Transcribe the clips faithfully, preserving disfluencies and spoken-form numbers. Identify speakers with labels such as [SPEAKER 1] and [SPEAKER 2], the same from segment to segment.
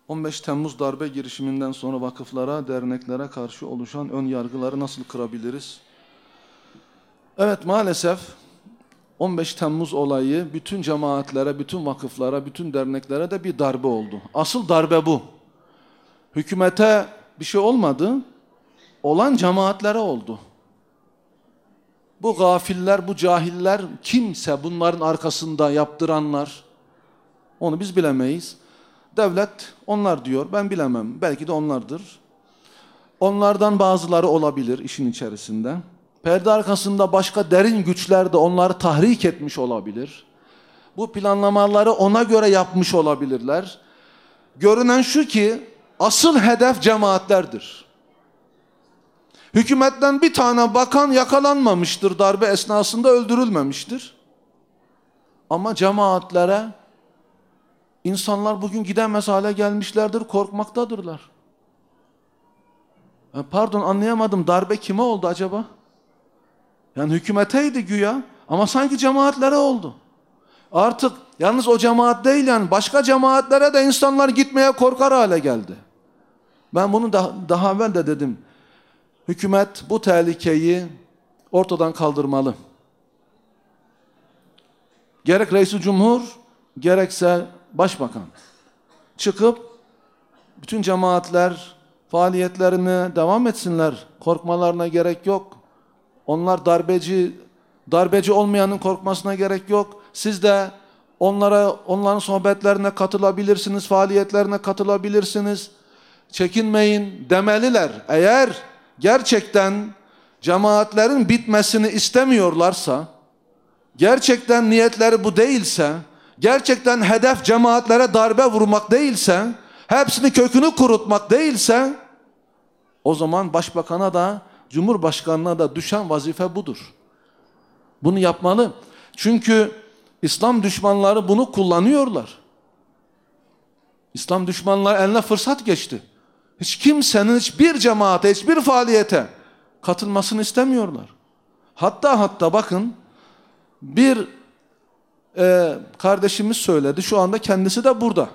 [SPEAKER 1] on beş Temmuz darbe girişiminden sonra vakıflara, derneklere karşı oluşan ön yargıları nasıl kırabiliriz? Evet, maalesef on beş Temmuz olayı bütün cemaatlere, bütün vakıflara, bütün derneklere de bir darbe oldu. Asıl darbe bu. Hükümete bir şey olmadı, olan cemaatlere oldu. Bu gafiller, bu cahiller, kimse bunların arkasında yaptıranlar, onu biz bilemeyiz. Devlet onlar diyor, ben bilemem, belki de onlardır. Onlardan bazıları olabilir işin içerisinde. Perde arkasında başka derin güçler de onları tahrik etmiş olabilir. Bu planlamaları ona göre yapmış olabilirler. Görünen şu ki asıl hedef cemaatlerdir. Hükümetten bir tane bakan yakalanmamıştır, darbe esnasında öldürülmemiştir. Ama cemaatlere insanlar bugün gidemez hale gelmişlerdir, korkmaktadırlar. Pardon, anlayamadım, darbe kime oldu acaba? Yani hükümeteydi güya ama sanki cemaatlere oldu. Artık yalnız o cemaat değil, yani başka cemaatlere de insanlar gitmeye korkar hale geldi. Ben bunu da, daha evvel de dedim. Hükümet bu tehlikeyi ortadan kaldırmalı. Gerek Reis-i Cumhur, gerekse Başbakan çıkıp bütün cemaatler faaliyetlerine devam etsinler. Korkmalarına gerek yok. Onlar darbeci, darbeci olmayanın korkmasına gerek yok. Siz de onlara, onların sohbetlerine katılabilirsiniz, faaliyetlerine katılabilirsiniz. Çekinmeyin demeliler. Eğer gerçekten cemaatlerin bitmesini istemiyorlarsa, gerçekten niyetleri bu değilse, gerçekten hedef cemaatlere darbe vurmak değilse, hepsini kökünü kurutmak değilse, o zaman başbakana da, cumhurbaşkanına da düşen vazife budur. Bunu yapmalı. Çünkü İslam düşmanları bunu kullanıyorlar. İslam düşmanları eline fırsat geçti. Hiç kimsenin hiçbir cemaate, hiçbir faaliyete katılmasını istemiyorlar. Hatta hatta bakın, bir e, kardeşimiz söyledi, şu anda kendisi de burada.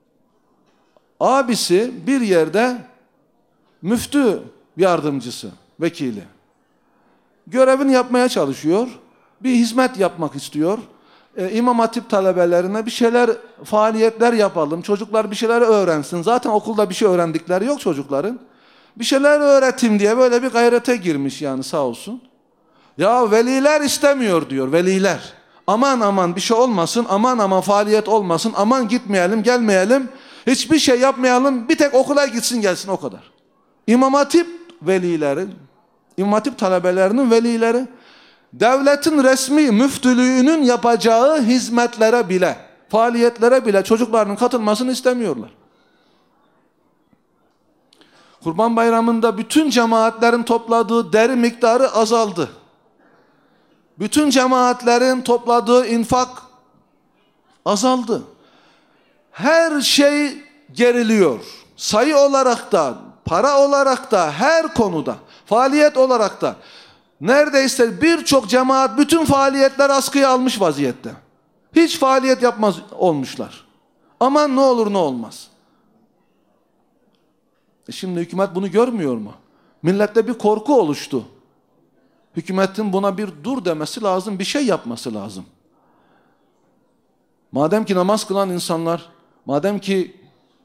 [SPEAKER 1] Abisi bir yerde müftü yardımcısı, vekili. Görevini yapmaya çalışıyor. Bir hizmet yapmak istiyor. Ee, İmam Hatip talebelerine bir şeyler, faaliyetler yapalım. Çocuklar bir şeyler öğrensin. Zaten okulda bir şey öğrendikleri yok çocukların. Bir şeyler öğretim diye böyle bir gayrete girmiş yani, sağ olsun. Ya veliler istemiyor diyor, veliler. Aman aman bir şey olmasın, aman aman faaliyet olmasın, aman gitmeyelim, gelmeyelim, hiçbir şey yapmayalım, bir tek okula gitsin gelsin, o kadar. İmam Hatip velileri, İmam Hatip talebelerinin velileri, devletin resmi müftülüğünün yapacağı hizmetlere bile, faaliyetlere bile çocuklarının katılmasını istemiyorlar. Kurban Bayramı'nda bütün cemaatlerin topladığı deri miktarı azaldı. Bütün cemaatlerin topladığı infak azaldı. Her şey geriliyor. Sayı olarak da, para olarak da, her konuda, faaliyet olarak da. Neredeyse birçok cemaat bütün faaliyetler askıya almış vaziyette. Hiç faaliyet yapmaz olmuşlar. Aman ne olur ne olmaz. E şimdi hükümet bunu görmüyor mu? Millette bir korku oluştu. Hükümetin buna bir dur demesi lazım, bir şey yapması lazım. Madem ki namaz kılan insanlar, madem ki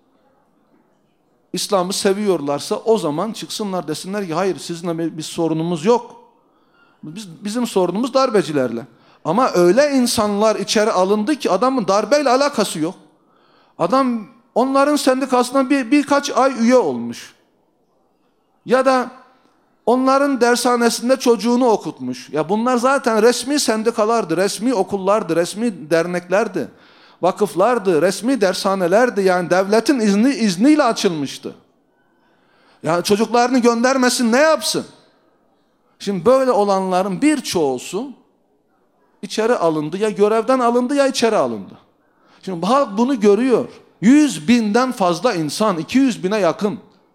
[SPEAKER 1] İslam'ı seviyorlarsa, o zaman çıksınlar desinler ki hayır, sizinle bir sorunumuz yok. Biz, bizim sorunumuz darbecilerle. Ama öyle insanlar içeri alındı ki adamın darbeyle alakası yok. Adam onların sendikasına bir, birkaç ay üye olmuş. Ya da onların dershanesinde çocuğunu okutmuş. Ya bunlar zaten resmi sendikalardı, resmi okullardı, resmi derneklerdi, vakıflardı, resmi dershanelerdi. Yani devletin izni izniyle açılmıştı. Yani çocuklarını göndermesin, ne yapsın? Şimdi böyle olanların birçoğusu içeri alındı, ya görevden alındı ya içeri alındı. Şimdi halk bunu görüyor. Yüz binden fazla insan, iki yüz bine yakın.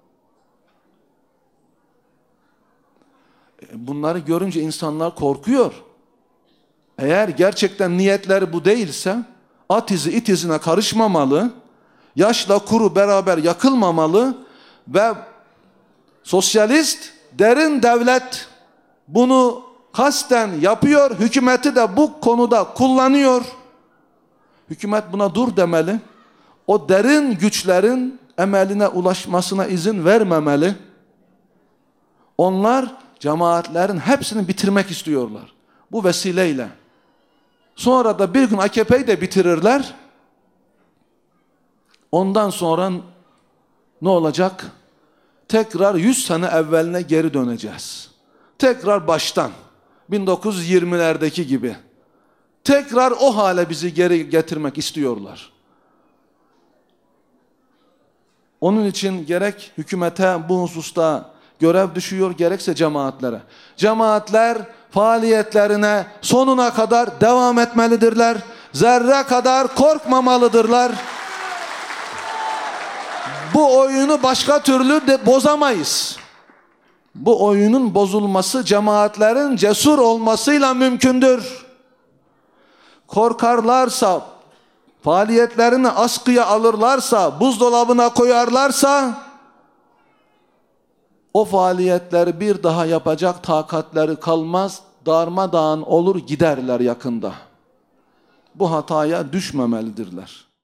[SPEAKER 1] Bunları görünce insanlar korkuyor. Eğer gerçekten niyetleri bu değilse, at izi it izine karışmamalı, yaşla kuru beraber yakılmamalı ve sosyalist derin devlet bunu kasten yapıyor, hükümeti de bu konuda kullanıyor. Hükümet buna dur demeli. O derin güçlerin emeline ulaşmasına izin vermemeli. Onlar cemaatlerin hepsini bitirmek istiyorlar. Bu vesileyle. Sonra da bir gün A K P'yi de bitirirler. Ondan sonra ne olacak? Tekrar yüz sene evveline geri döneceğiz. Tekrar baştan. bin dokuz yüz yirmilerdeki gibi. Tekrar o hale bizi geri getirmek istiyorlar. Onun için gerek hükümete bu hususta görev düşüyor, gerekse cemaatlere. Cemaatler faaliyetlerine sonuna kadar devam etmelidirler. Zerre kadar korkmamalıdırlar. Bu oyunu başka türlü de bozamayız. Bu oyunun bozulması cemaatlerin cesur olmasıyla mümkündür. Korkarlarsa, faaliyetlerini askıya alırlarsa, buzdolabına koyarlarsa, o faaliyetleri bir daha yapacak takatleri kalmaz, darmadağın olur giderler yakında. Bu hataya düşmemelidirler.